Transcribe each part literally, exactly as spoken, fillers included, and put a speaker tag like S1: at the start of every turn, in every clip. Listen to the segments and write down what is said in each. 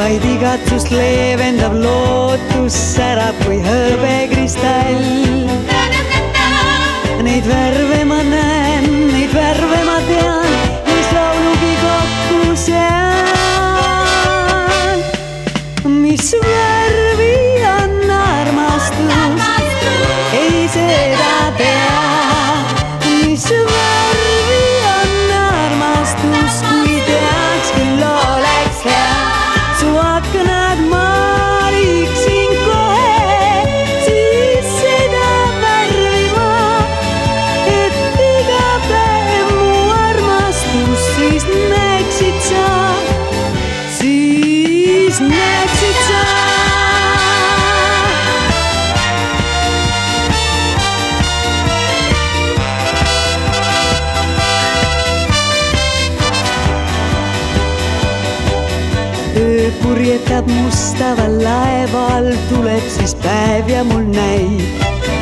S1: vaid igatsust leevendab lootus särab kui hõbekristall. Neid värve ma näen, neid värve ma tean, mis laulugi kokku sean. Mis värvi on armastus, ei seda tea. Mis värvi on armastus, kui teaks, küll oleks hea. Su aknad maaliksin kohe, siis seda värvi ma, et iga päev mu armastus siis näeksid sa, siis näeksid sa. Öö purjetab mustaval laeval, tuleb siis päev ja mul näib,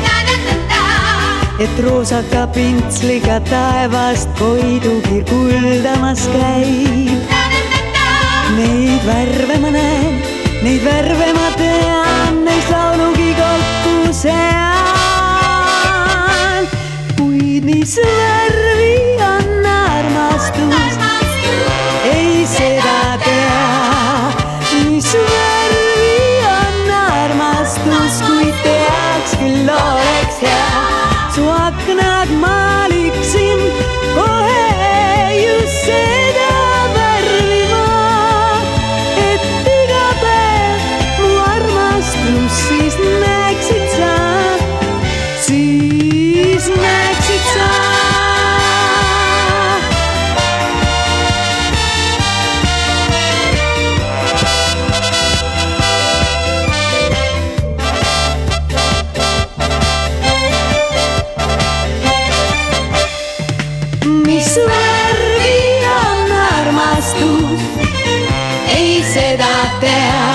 S1: et roosaka pintsliga taevast koidukir kuldamas käib. Neid värve ma näen, neid värve ma tean, neist laulugi kokku sean. Kuid mis värvi on armastus, ei seda tea. Mis värvi on armastus, kui teaks, küll oleks hea. Su aknad maaliksin kohe just seda värvi ma, et iga päev mu armastus siis näeksid sa, siis näeksid sa. Mis värvi on armastus, ei seda tea.